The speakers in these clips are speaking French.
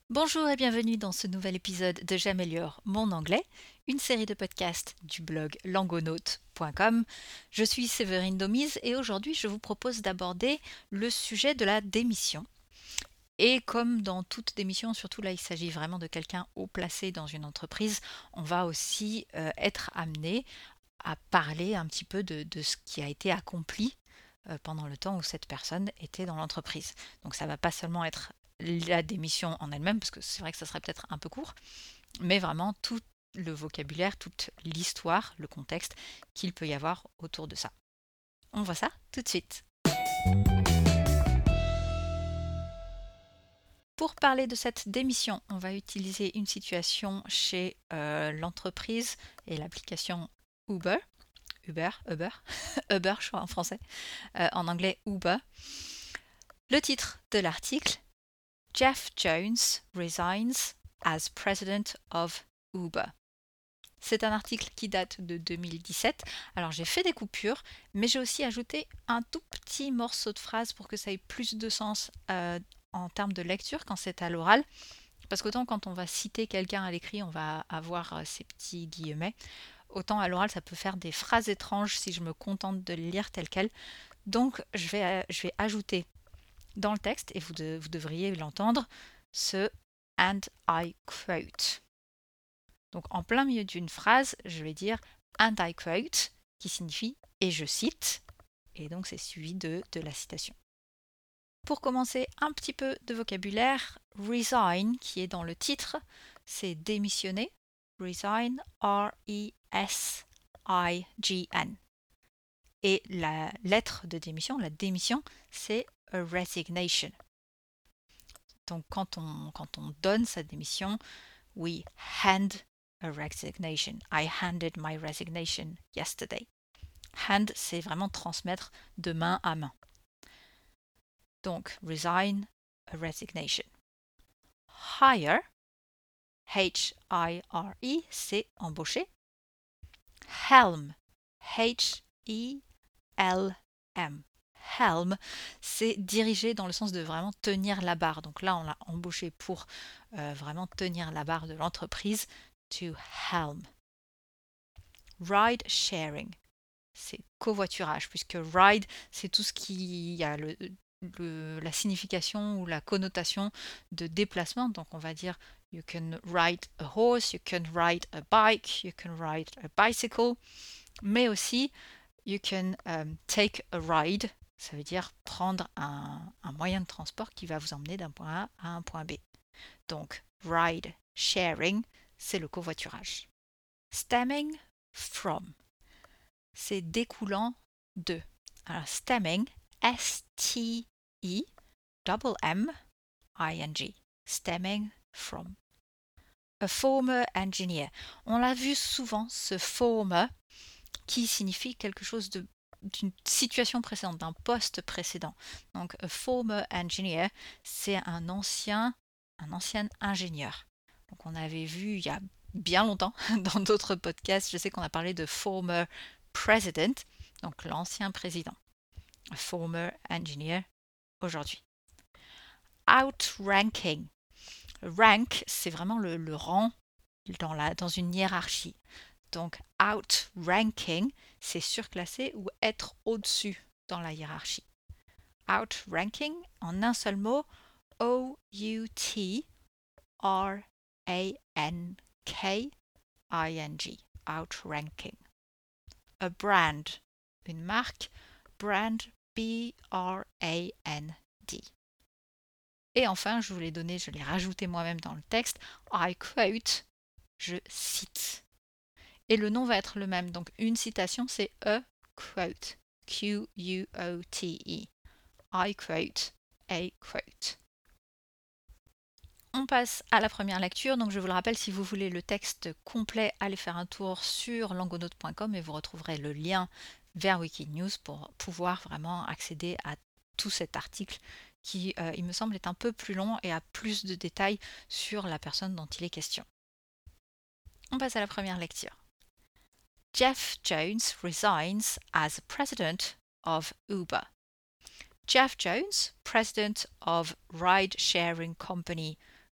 Bonjour et bienvenue dans ce nouvel épisode de J'améliore mon anglais, une série de podcasts du blog langonaute.com. Je suis Séverine Domise et aujourd'hui je vous propose d'aborder le sujet de la démission. Et comme dans toute démission, surtout là il s'agit vraiment de quelqu'un haut placé dans une entreprise, on va aussi être amené à parler un petit peu de ce qui a été accompli pendant le temps où cette personne était dans l'entreprise. Donc ça va pas seulement être la démission en elle-même, parce que c'est vrai que ça serait peut-être un peu court, mais vraiment tout le vocabulaire, toute l'histoire, le contexte qu'il peut y avoir autour de ça. On voit ça tout de suite. Pour parler de cette démission, on va utiliser une situation chez l'entreprise et l'application Uber. Uber, Uber, je crois en français, en anglais Uber. Le titre de l'article, Jeff Jones resigns as president of Uber. C'est un article qui date de 2017. Alors j'ai fait des coupures, mais j'ai aussi ajouté un tout petit morceau de phrase pour que ça ait plus de sens en termes de lecture quand c'est à l'oral. Parce qu'autant quand on va citer quelqu'un à l'écrit, on va avoir ces petits guillemets. Autant à l'oral, ça peut faire des phrases étranges si je me contente de le lire tel quel. Donc je vais ajouter dans le texte, et vous devriez l'entendre, ce and I quote. Donc en plein milieu d'une phrase, je vais dire and I quote, qui signifie et je cite, et donc c'est suivi de la citation. Pour commencer, un petit peu de vocabulaire, resign, qui est dans le titre, c'est démissionner. Resign, R-E-S-I-G-N. Et la lettre de démission, la démission, c'est a resignation. Donc quand on donne sa démission, we hand a resignation. I handed my resignation yesterday. Hand, c'est vraiment transmettre de main à main. Donc resign, a resignation. Hire, H-I-R-E, c'est embaucher. Helm, H-E-L-M. Helm, c'est diriger dans le sens de vraiment tenir la barre. Donc là, on l'a embauché pour vraiment tenir la barre de l'entreprise. To helm. Ride sharing, c'est covoiturage, puisque ride, c'est tout ce qui a la signification ou la connotation de déplacement. Donc on va dire you can ride a horse, you can ride a bike, you can ride a bicycle, mais aussi you can take a ride, ça veut dire prendre un moyen de transport qui va vous emmener d'un point A à un point B. Donc ride sharing, c'est le covoiturage. Stemming from, c'est découlant de. Alors stemming, S-T-E-M-M-I-N-G, stemming from. A former engineer. On l'a vu souvent, ce former, qui signifie quelque chose d'une situation précédente, d'un poste précédent. Donc, a former engineer, c'est un ancien ingénieur. Donc, on avait vu il y a bien longtemps dans d'autres podcasts, je sais qu'on a parlé de former president, donc l'ancien président. A former engineer aujourd'hui. Outranking. Rank, c'est vraiment le rang dans une hiérarchie. Donc, outranking, c'est surclasser ou être au-dessus dans la hiérarchie. Outranking, en un seul mot, O-U-T-R-A-N-K-I-N-G. Outranking. A brand, une marque, brand, B-R-A-N-D. Et enfin, je l'ai rajouté moi-même dans le texte, I quote, je cite. Et le nom va être le même. Donc une citation, c'est a quote. Q-U-O-T-E. I quote, a quote. On passe à la première lecture. Donc je vous le rappelle, si vous voulez le texte complet, allez faire un tour sur langonaute.com et vous retrouverez le lien vers Wikinews pour pouvoir vraiment accéder à tout cet article qui, il me semble, est un peu plus long et a plus de détails sur la personne dont il est question. On passe à la première lecture. Jeff Jones resigns as president of Uber. Jeff Jones, president of ride-sharing company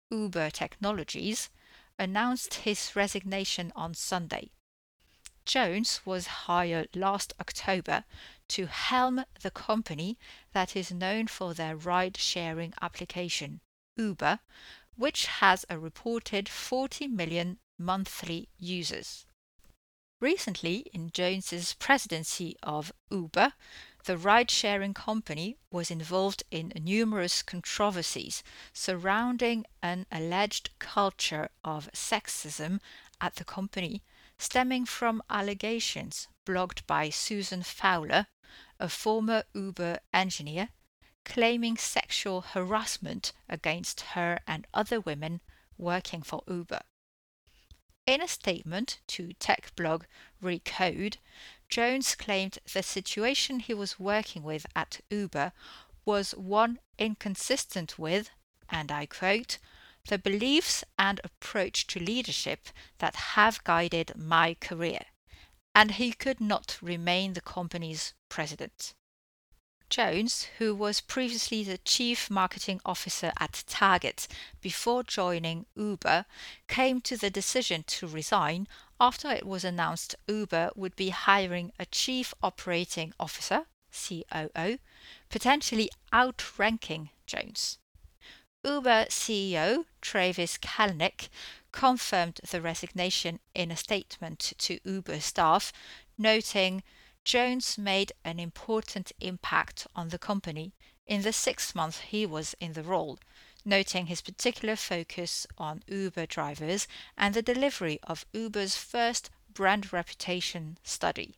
Uber Technologies, announced his resignation on Sunday. Jones was hired last October to helm the company that is known for their ride-sharing application, Uber, which has a reported 40 million monthly users. Recently, in Jones's presidency of Uber, the ride-sharing company was involved in numerous controversies surrounding an alleged culture of sexism at the company, stemming from allegations blogged by Susan Fowler, a former Uber engineer, claiming sexual harassment against her and other women working for Uber. In a statement to tech blog Recode, Jones claimed the situation he was working with at Uber was one inconsistent with, and I quote, the beliefs and approach to leadership that have guided my career, and he could not remain the company's president. Jones, who was previously the chief marketing officer at Target before joining Uber, came to the decision to resign after it was announced Uber would be hiring a chief operating officer, COO, potentially outranking Jones. Uber CEO Travis Kalanick confirmed the resignation in a statement to Uber staff, noting Jones made an important impact on the company in the 6 months he was in the role, noting his particular focus on Uber drivers and the delivery of Uber's first brand reputation study.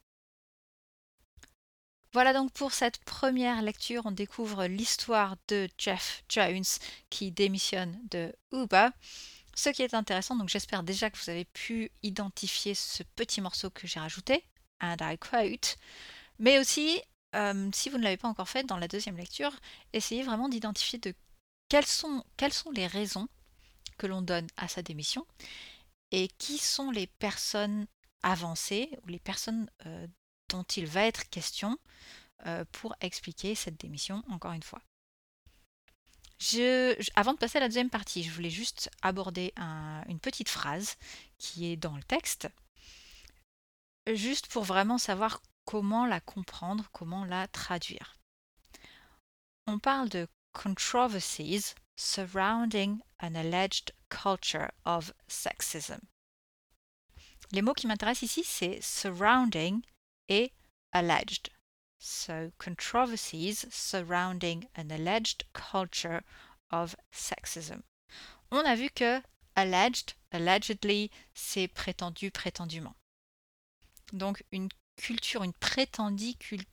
Voilà donc pour cette première lecture, on découvre l'histoire de Jeff Jones qui démissionne de Uber. Ce qui est intéressant, donc j'espère déjà que vous avez pu identifier ce petit morceau que j'ai rajouté, and I quote, mais aussi, si vous ne l'avez pas encore fait dans la deuxième lecture, essayez vraiment d'identifier quelles sont les raisons que l'on donne à sa démission et qui sont les personnes avancées ou les personnes dont il va être question pour expliquer cette démission encore une fois. Avant de passer à la deuxième partie, je voulais juste aborder une petite phrase qui est dans le texte, juste pour vraiment savoir comment la comprendre, comment la traduire. On parle de controversies surrounding an alleged culture of sexism. Les mots qui m'intéressent ici, c'est surrounding et alleged. So, controversies surrounding an alleged culture of sexism. On a vu que alleged, allegedly, c'est prétendu, prétendument. Donc une culture, une prétendue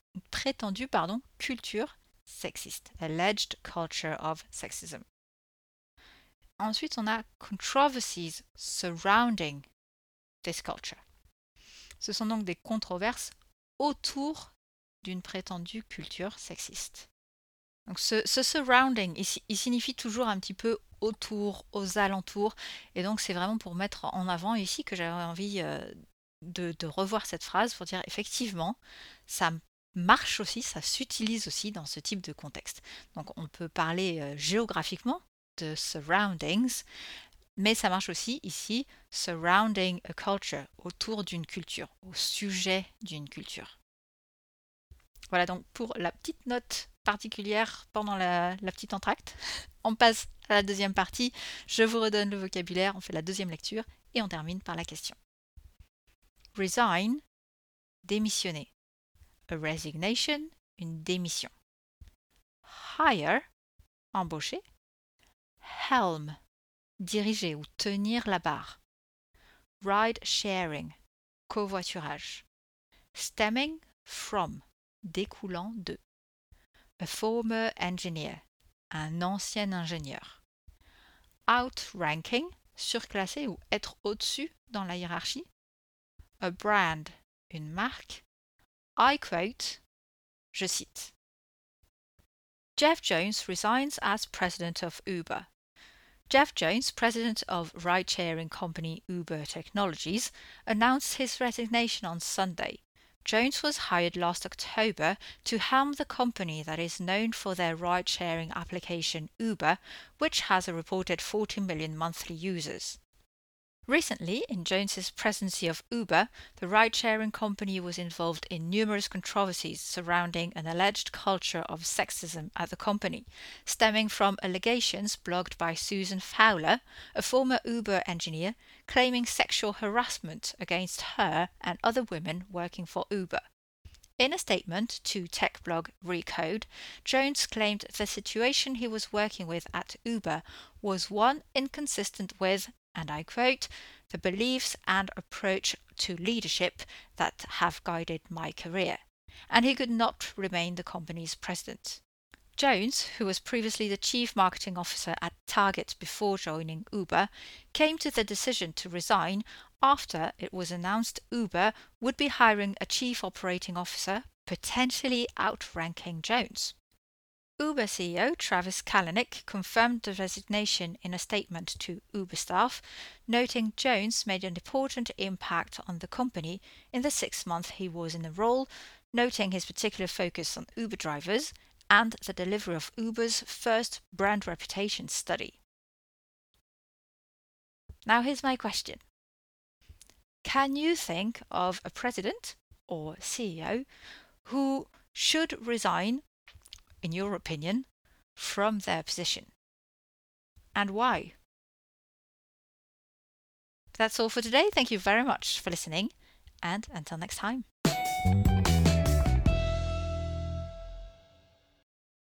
culture sexiste. Alleged culture of sexism. Ensuite, on a controversies surrounding this culture. Ce sont donc des controverses autour d'une prétendue culture sexiste. Donc ce surrounding, il signifie toujours un petit peu autour, aux alentours, et donc c'est vraiment pour mettre en avant ici que j'avais envie de revoir cette phrase pour dire effectivement, ça marche aussi, ça s'utilise aussi dans ce type de contexte. Donc on peut parler géographiquement de surroundings, mais ça marche aussi ici, surrounding a culture, autour d'une culture, au sujet d'une culture. Voilà donc pour la petite note particulière pendant la petite entracte. On passe à la deuxième partie, je vous redonne le vocabulaire, on fait la deuxième lecture et on termine par la question. Resign, démissionner. A resignation, une démission. Hire, embaucher. Helm, diriger ou tenir la barre. Ride sharing, covoiturage. Stemming from, découlant de. A former engineer, un ancien ingénieur. Outranking, surclassé ou être au-dessus dans la hiérarchie. A brand, une marque. I quote, je cite. Jeff Jones resigns as president of Uber. Jeff Jones, president of ride-sharing company Uber Technologies, announced his resignation on Sunday, Jones was hired last October to helm the company that is known for their ride-sharing application Uber, which has a reported 40 million monthly users. Recently, in Jones's presidency of Uber, the ride-sharing company was involved in numerous controversies surrounding an alleged culture of sexism at the company, stemming from allegations blogged by Susan Fowler, a former Uber engineer, claiming sexual harassment against her and other women working for Uber. In a statement to tech blog Recode, Jones claimed the situation he was working with at Uber was one inconsistent with, and I quote, the beliefs and approach to leadership that have guided my career, and he could not remain the company's president. Jones, who was previously the chief marketing officer at Target before joining Uber, came to the decision to resign after it was announced Uber would be hiring a chief operating officer, potentially outranking Jones. Uber CEO Travis Kalanick confirmed the resignation in a statement to Uber staff, noting Jones made an important impact on the company in the 6 months he was in the role, noting his particular focus on Uber drivers and the delivery of Uber's first brand reputation study. Now here's my question. Can you think of a president or CEO who should resign, in your opinion, from their position? And why? That's all for today. Thank you very much for listening, and until next time.